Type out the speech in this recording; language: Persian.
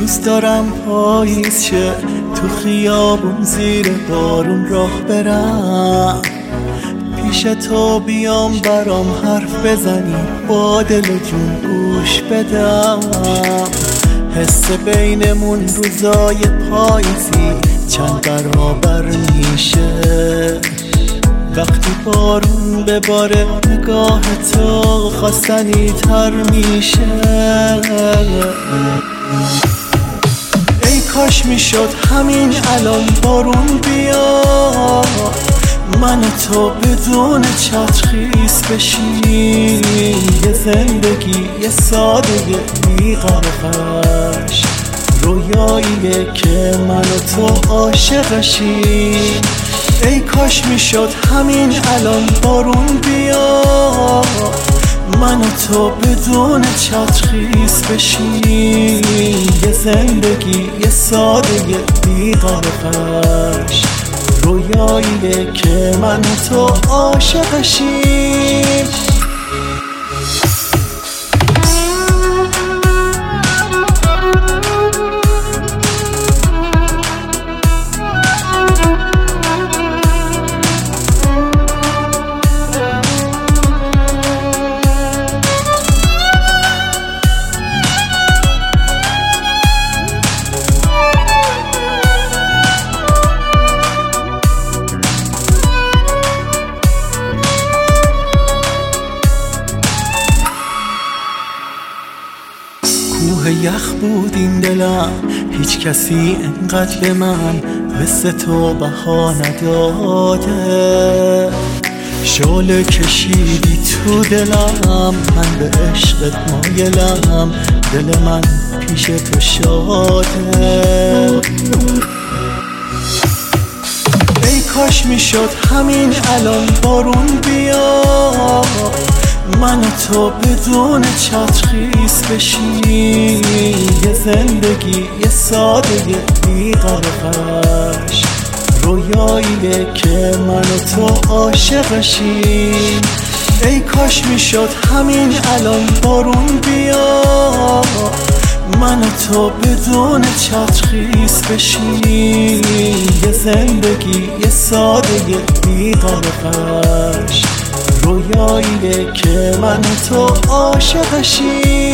دوست دارم پاییز شه، تو خیابون زیر بارون راه برم، پیش تو بیام برام حرف بزنی، با دل و جون گوش بدم. حس بینمون روزای پاییزی چند برابر میشه، وقتی بارون بباره نگاه تو خواستنی تر میشه. ای کاش میشد همین الان بارون بیا، من و تو بدون چتر خیس بشیم، یه زندگی یه ساده بی غرقش، رویاییه که من و تو عاشقشیم. ای کاش میشد همین الان بارون بیا، من و تو بدون چتر خیس بشیم، یه زندگی یه ساده بی غرقش، رویاییه که من و تو عاشقشیم. کوه یخ بود این دلم، هیچ کسی انقدر به من مثل تو بها نداده. شعله کشیدی تو دلم، من به عشقت مایلم، دل من پیش تو شاده. ای کاش میشد همین الان بارون بیا، من و تو بدون چتر خیس بشیم، یه زندگی یه ساده بی غرقش، رویاییه که من و تو عاشقشیم. ای کاش میشد همین الان بارون بیا، من و تو بدون چتر خیس بشیم، یه زندگی یه ساده بی غرقش، رویاییه که من و تو عاشقشیم.